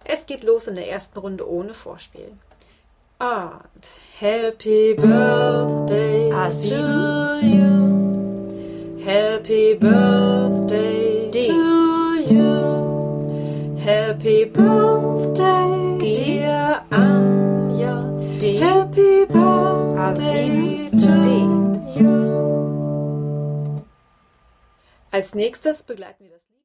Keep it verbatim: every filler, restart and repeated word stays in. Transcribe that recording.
Es geht los in der ersten Runde ohne Vorspiel. Und Happy Birthday A to sieben. you. Happy Birthday D. to you. Happy Birthday, G. dear Anja. D. Happy A Birthday sieben. to D. you. Als nächstes begleiten wir das Lied.